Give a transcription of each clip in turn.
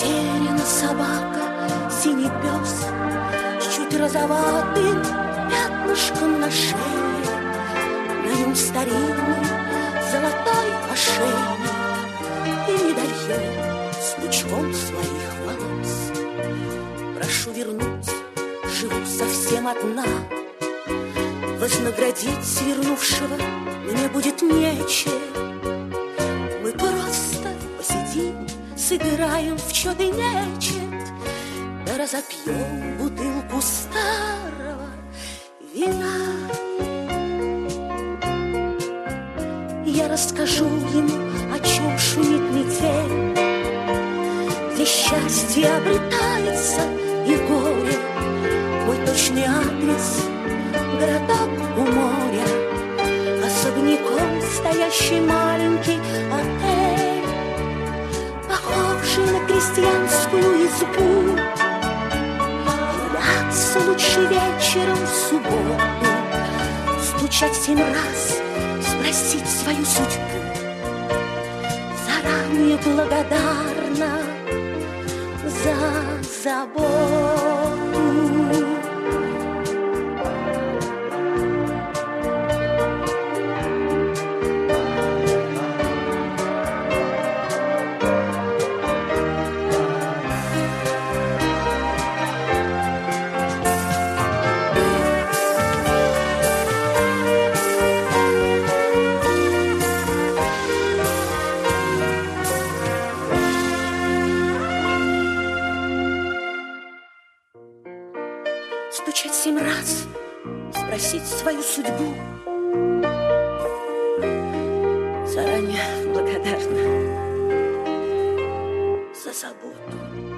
Потеряна собака, синий пес с чуть розоватым пятнышком на шее. На нем старинный золотой ошейник и медальон с пучком своих волос. Прошу вернуть, живу совсем одна. Вознаградить вернувшего мне будет нечем. Мы просто посидим, сыграем в чёт и нечет, да разопьем бутылку старого вина. Я расскажу ему, о чем шумит метель, где счастье обретается и горе. Мой точный адрес — городок у моря, особняком стоящий маленький отель, похожий на крестьянскую избу. Являться лучше вечером в субботу, стучать 7 раз, спросить свою судьбу. Заранее благодарна за заботу. Стучать 7 раз, спросить свою судьбу. Заранее благодарна за заботу.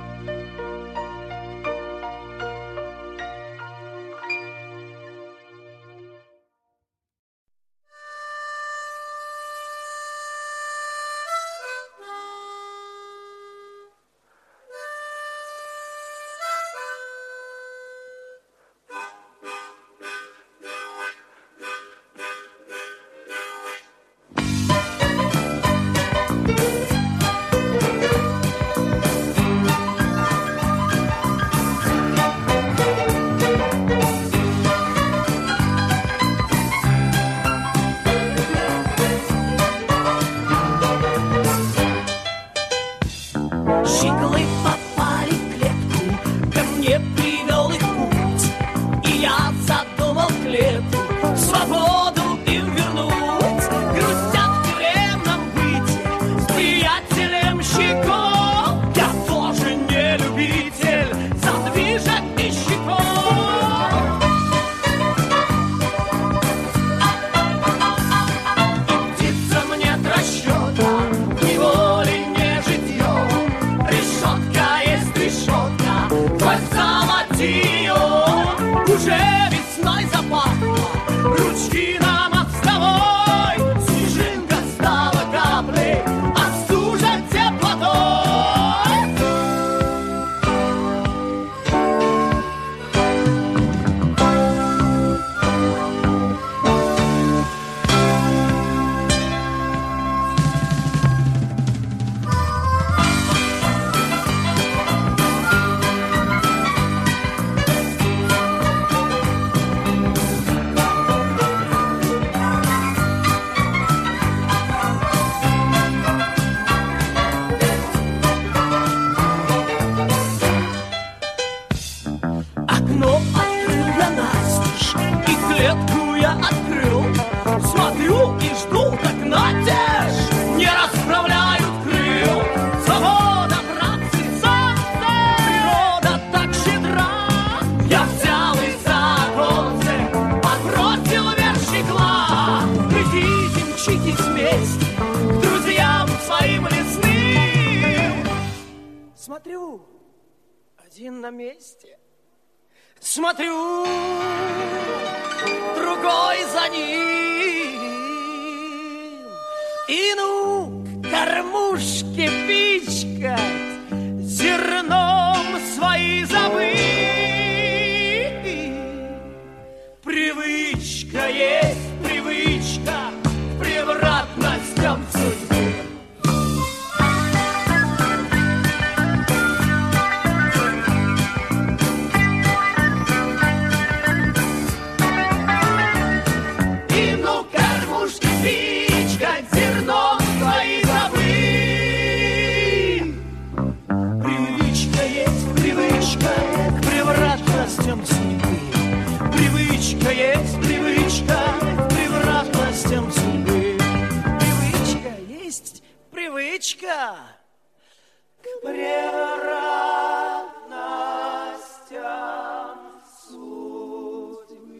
Смотрю, один на месте. Смотрю, другой за ним. И ну, кормушки пичкать, зерном свои забыть. Привычка есть привычка к превратностям судьбы. привычка к превратностям судьбы.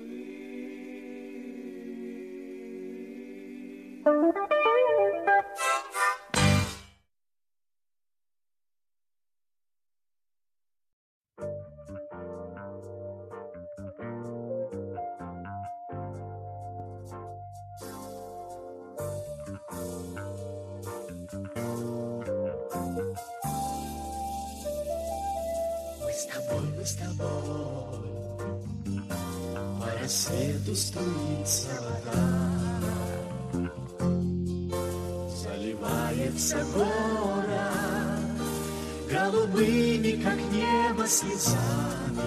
Мы с тобой, по рассвету струится вода, заливается город голубыми, как небо, слезами.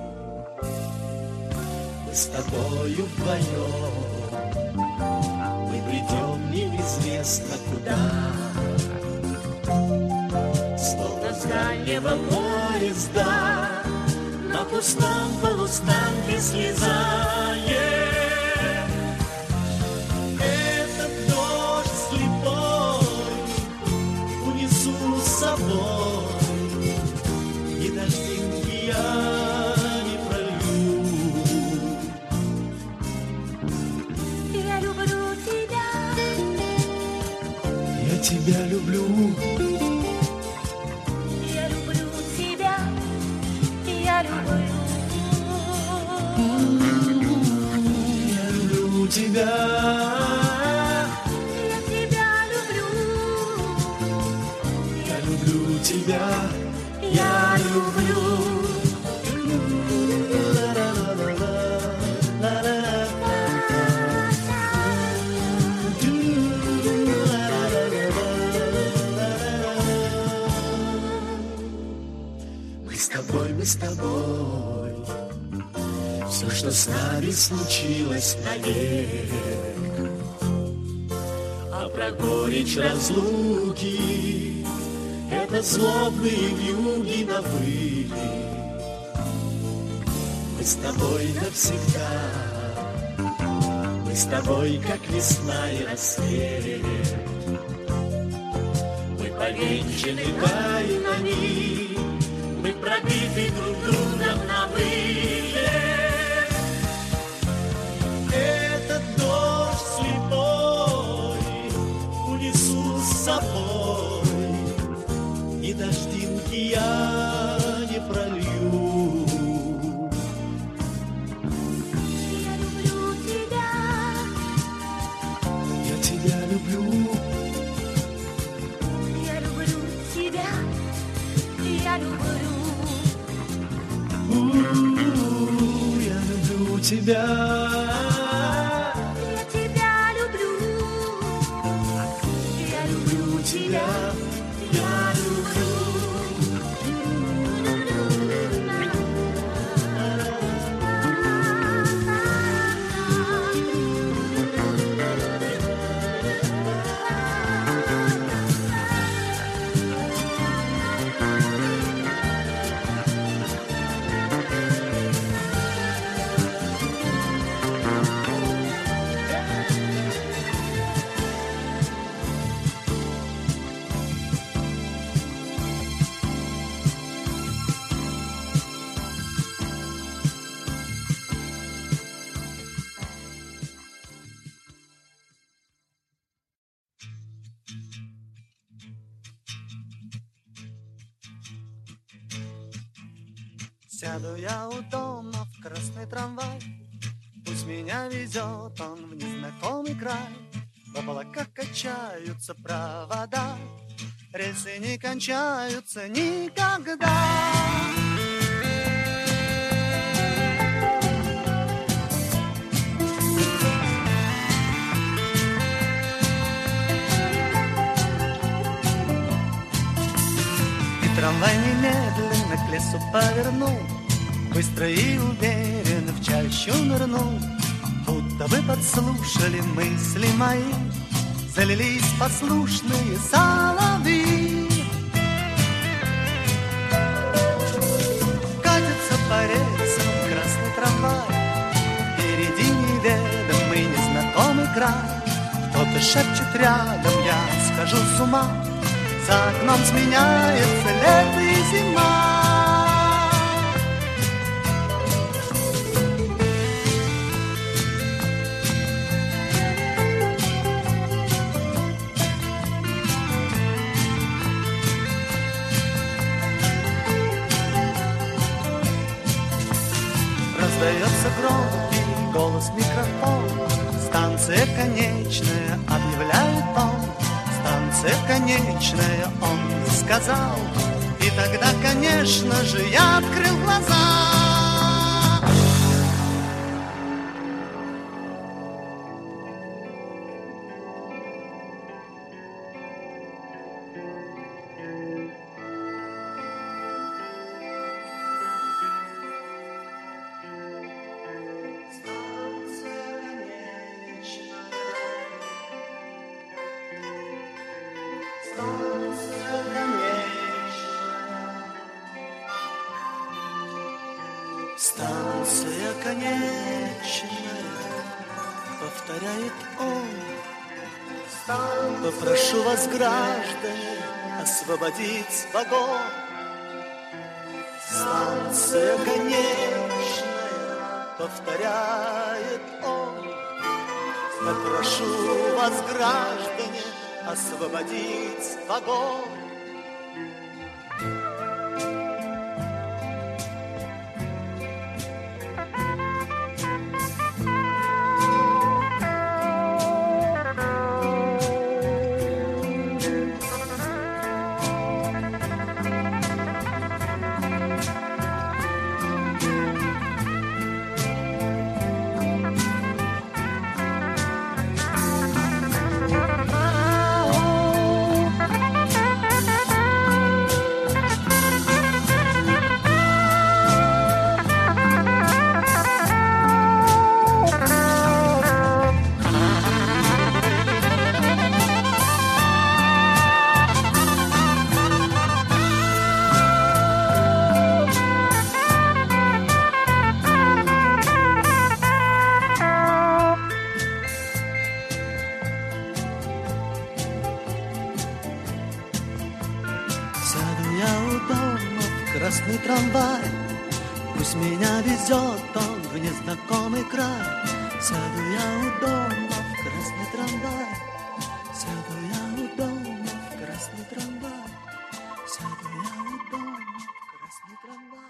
Мы с тобою вдвоем, мы придем неизвестно куда, словно с дальнего поезда на пустом полустанке слезает. Этот дождь слепой унесу с собой, и дождинки я не пролью. Я люблю тебя. Я тебя люблю. Я люблю тебя. Я люблю. Я люблю тебя. Я тебя люблю. Я люблю тебя. Я люблю. Мы с тобой, все, что с нами случилось навек, а про горечь разлуки это злобные вьюги на выли. Мы с тобой навсегда, мы с тобой, как весна и рассвет. Мы повенчаны тайнами, мы пробиты друг другом на вылет. Этот дождь слепой унесу с собой, и дождинки я не пролью. Я люблю тебя. Я тебя люблю. Я люблю тебя. Я люблю. Я люблю тебя. Я тебя люблю. Я люблю тебя. Я люблю. Сяду я у дома в красный трамвай, пусть меня везет он в незнакомый край. В облаках качаются провода, рельсы не кончаются никогда. И трамвай немедленно к лесу повернул, быстро и уверенно в чащу нырнул. Будто бы подслушали мысли мои, залились послушные соловьи. Катится по рельсам красный трамвай, впереди неведомый незнакомый край. Кто-то шепчет рядом, я схожу с ума, За окном сменяется лето и зима. Раздается громкий голос микрофона. Станция конечная, объявляет он. Станция конечная, он сказал. И тогда, конечно же, я открыл глаза. Станция конечная, повторяет он. Попрошу вас, граждане, освободить вагон. Станция конечная, повторяет он. Попрошу вас, граждане, освободить вагон. Красный трамвай, пусть меня везет он в незнакомый край. Сяду я у дома в красный трамвай, сяду я у дома в красный трамвай, сяду я у дома в красный трамвай.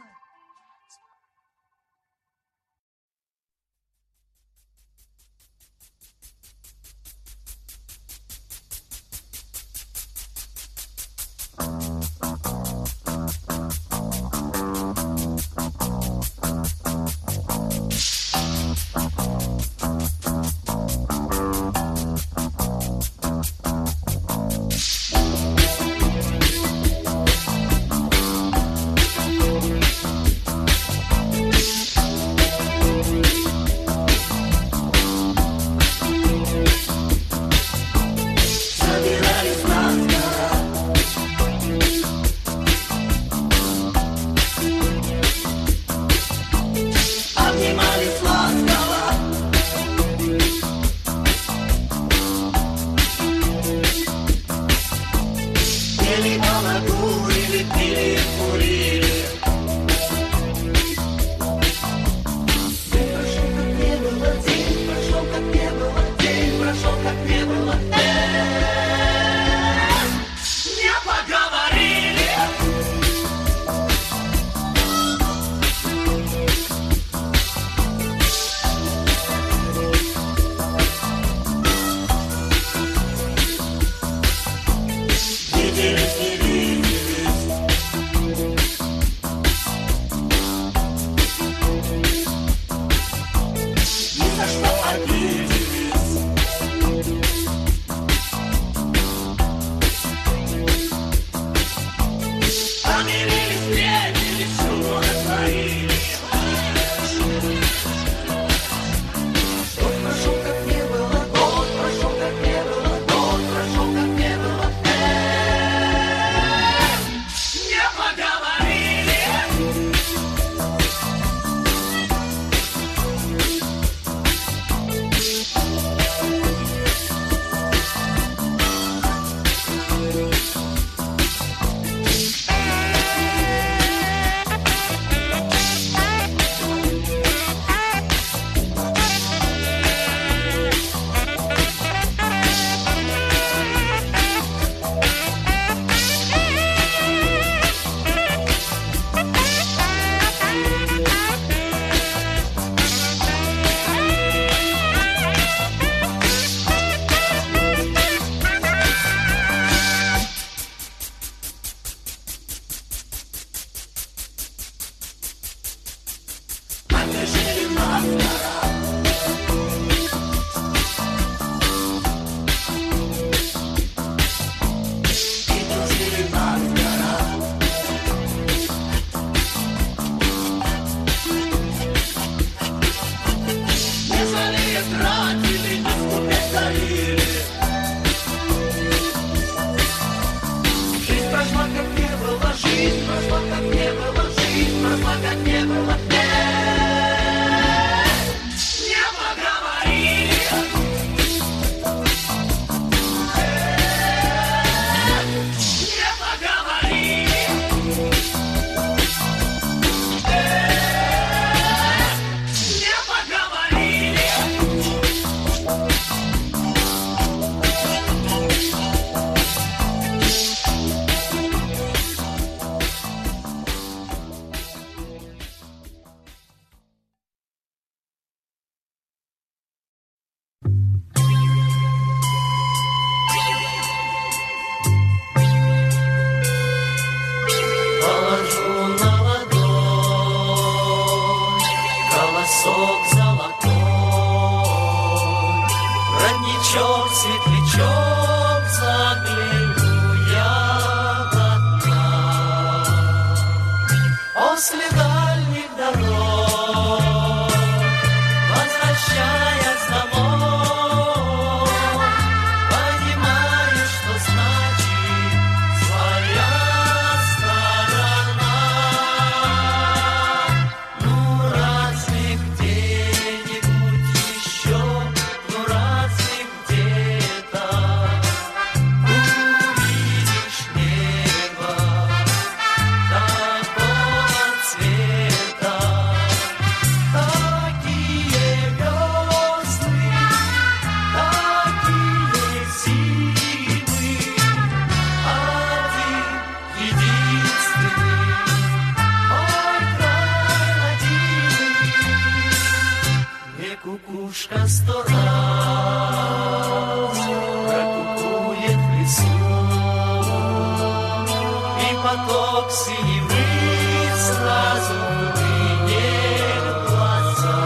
поток синевы сразу хлынет в глаза.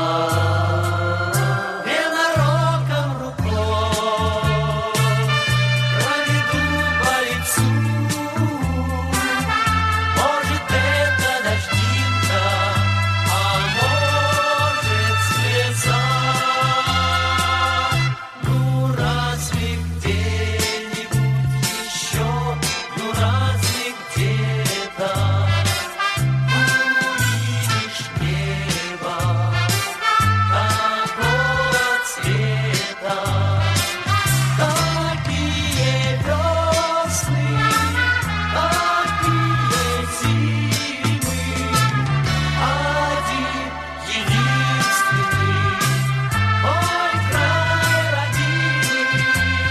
Ненароком рукой проведу по лицу. Может, это дождинка, а может, слеза. Ну, разве где-нибудь еще, ну, разве где-то увидишь небо такого цвета? Такие весны, такие зимы, один единственный мой край родимый.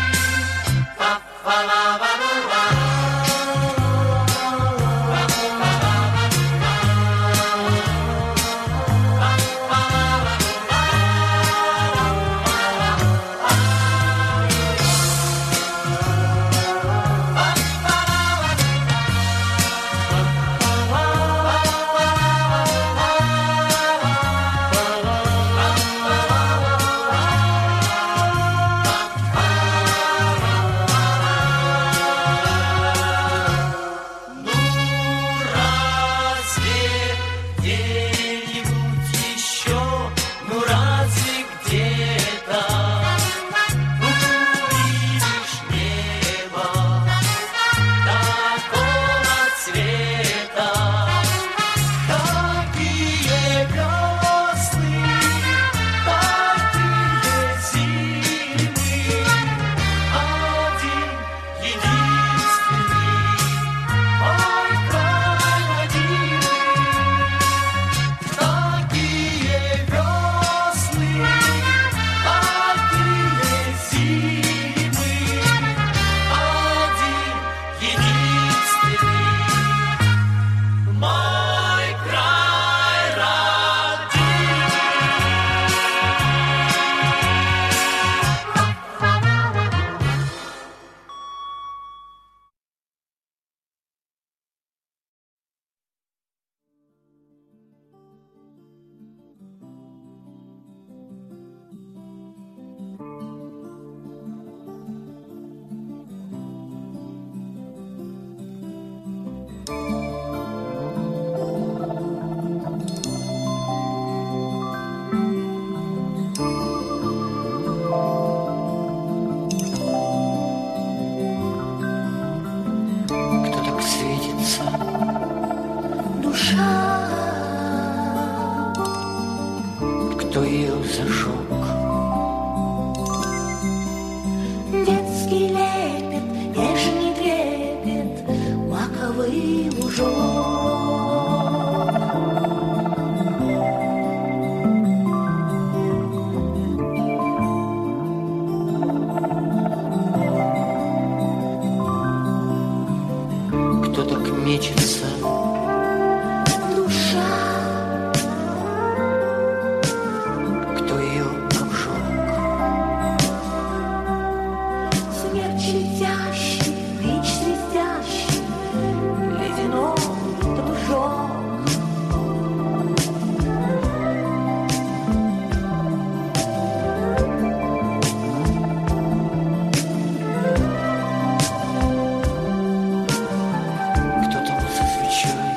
Па-па-ла-ла-ла-ла. Разве где-нибудь еще, ну разве где-то увидишь небо такого цвета? Такие весны, такие зимы, один единственный мой край родимый. Такие весны, такие зимы, один единственный мой край Кто так светится? Душа, Кто ее зажег? детский лепет, нежный трепет, маковый лужок. Кто так мечется? Душа, Кто ее обжег? смерть летящий, бич свистящий, ледяной дружок. Кто там за свечой?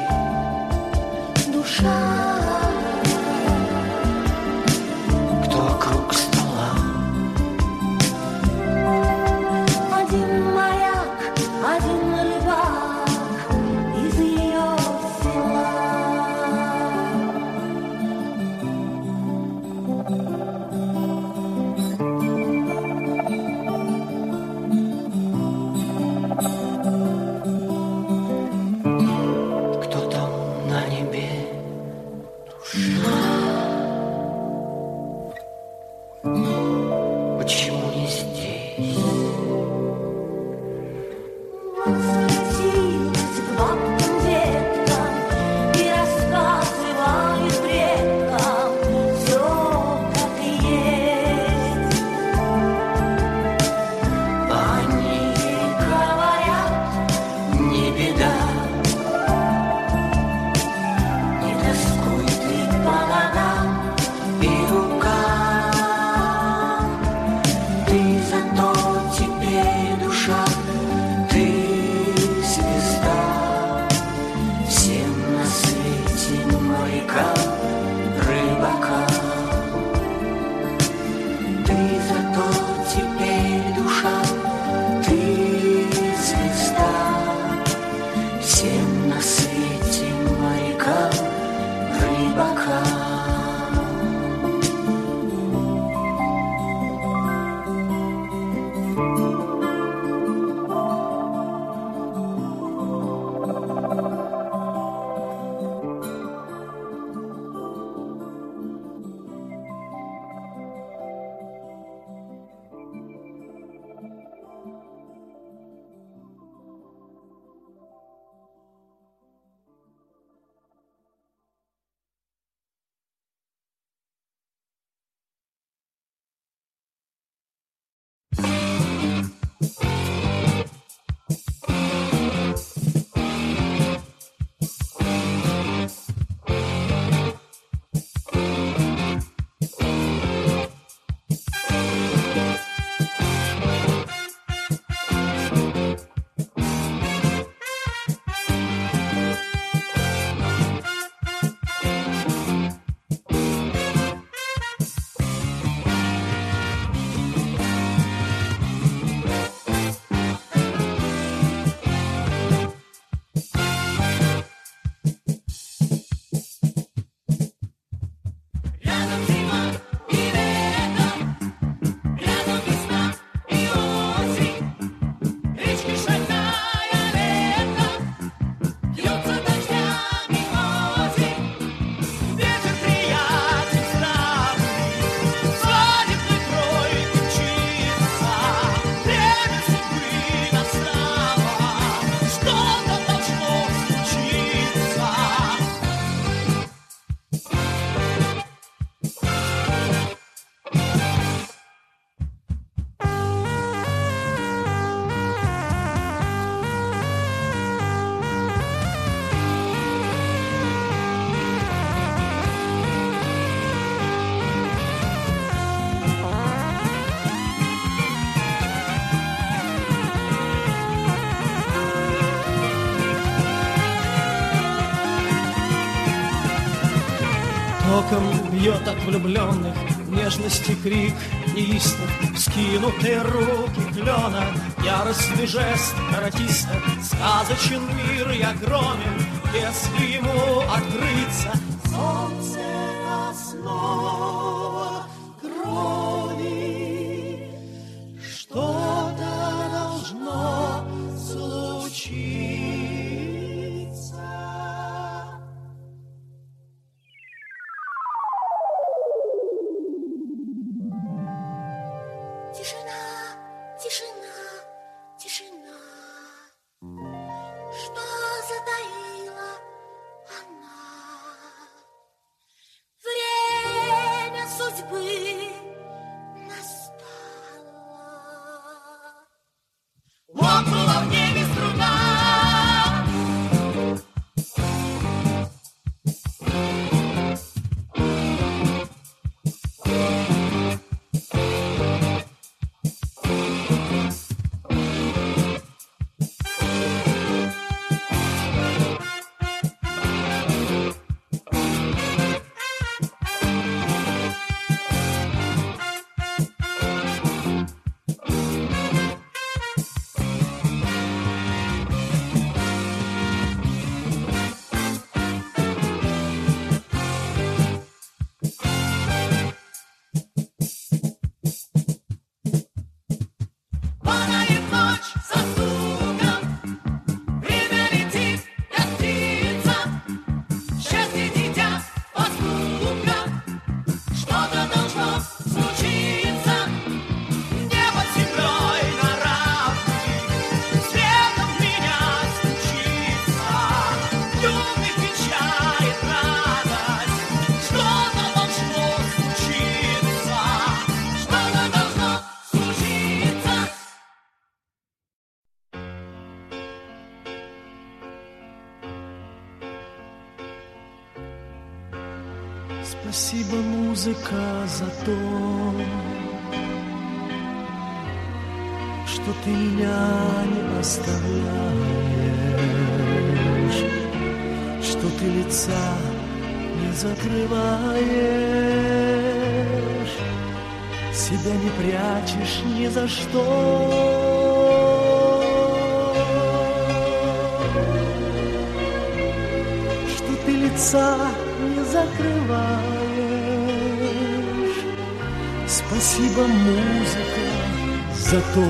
Током бьет от влюбленных нежности крик неистов, вскинутые руки клена, яростный жест каратиста. Сказочен мир и огромен, если ему открыться. Солнце основа крови, что-то должно случиться. Тишина, тишина, тишина. Что затаила она? Время судьбы настало. Лопнула в небе струна. Падает ночь со стуком, время летит, как птица. Счастье дитя поступка, что-то должно случиться. Небо землей на равных, светом в меня стучится. Юных венчает радость, что-то должно случиться. Что-то должно случиться. Спасибо, музыка, за то, что ты меня не оставляешь, что ты лица не закрываешь, себя не прячешь ни за что. Что ты лица не закрываешь. Спасибо, музыка, за то.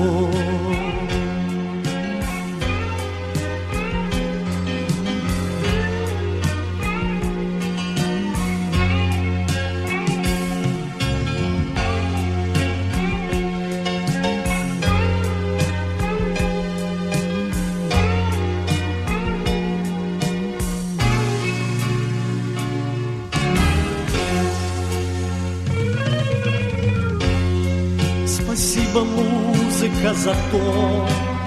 Спасибо, музыка, за то,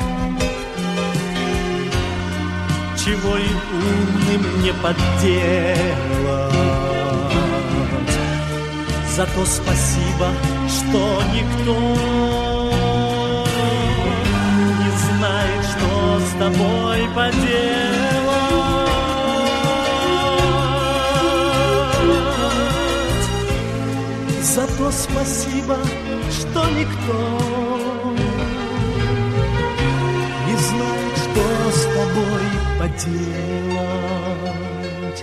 чего и умным не подделать. За то спасибо, что никто не знает, что с тобой поделать. За то спасибо, что никто не знает, что с тобой поделать.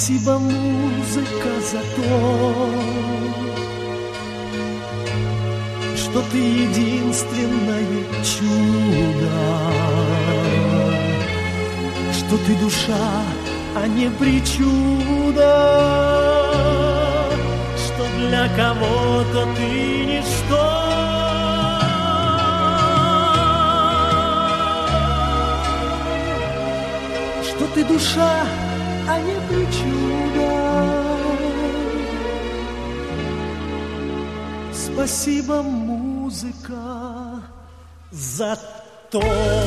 Спасибо, музыка, за то, что ты единственное чудо, что ты душа, а не причуда, что для кого-то ты ничто. Что ты душа, а не причуда. Спасибо, музыка, за то.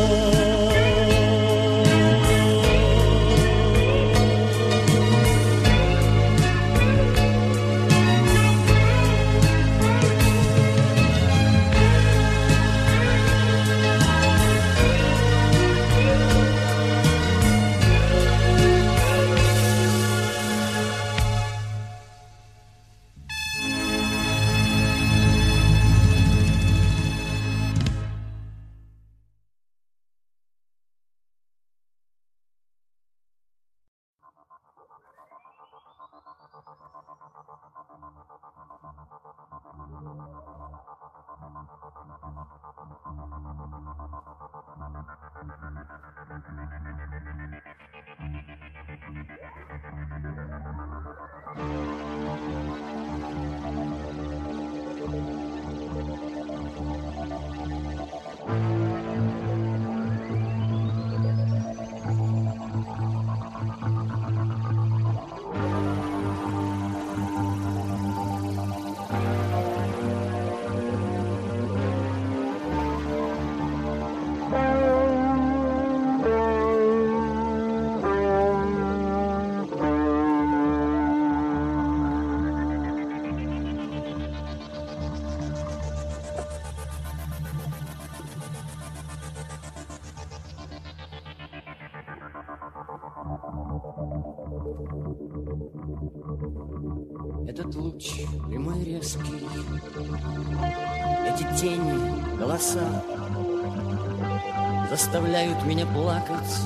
Этот луч прямой резкий, эти тени, голоса заставляют меня плакать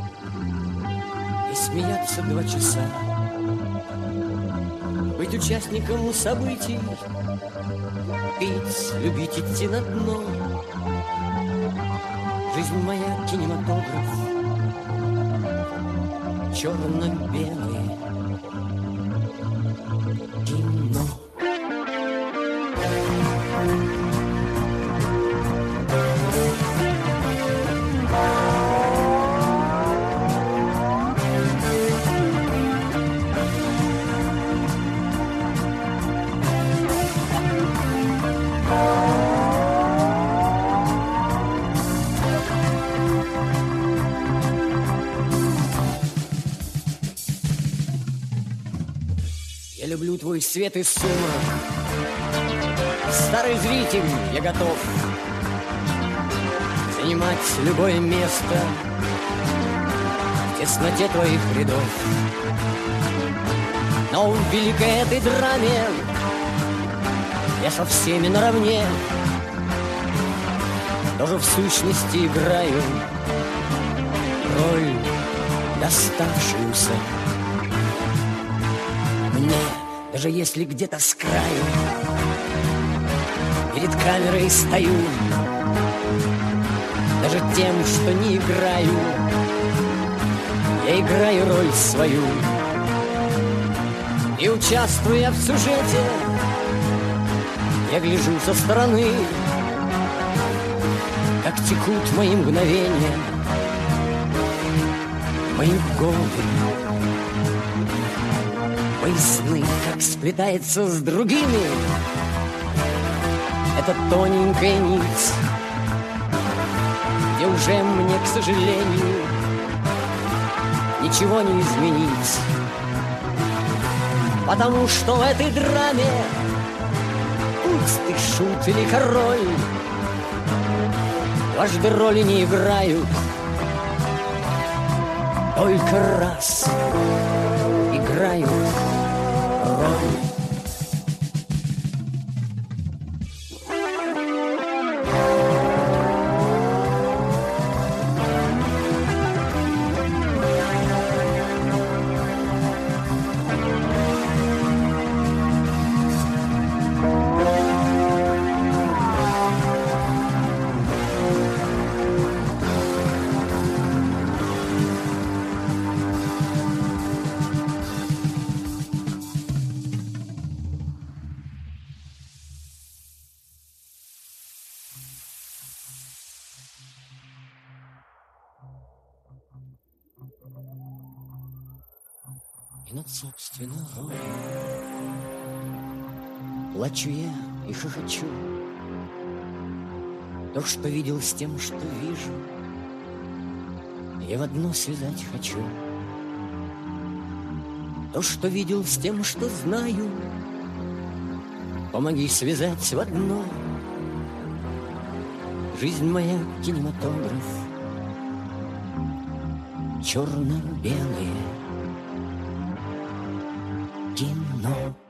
и смеяться 2 часа. Быть участником событий, пить, любить, идти на дно. Жизнь моя кинематограф, черно-белый кино. Я люблю твой свет и сумрак. Старый зритель, я готов занимать любое место в тесноте твоих рядов. Но в великой этой драме я со всеми наравне, тоже в сущности играю роль доставшуюся мне, даже если где-то с краю перед камерой стою, даже тем, что не играю, я играю роль свою. И участвуя в сюжете, я гляжу со стороны, как текут мои мгновения, мои годы, мои сны, как сплетается с другими эта тоненькая нить, где уже мне, к сожалению, ничего не изменить. Потому что в этой драме, пусть ты шут или король, дважды роли не играют, только раз играют роль. и над собственной ролью. Плачу я и хохочу. То, что видел, с тем, что вижу, я в одно связать хочу. То, что видел, с тем, что знаю, помоги связать в одно. Жизнь моя кинематограф, черно-белое кино.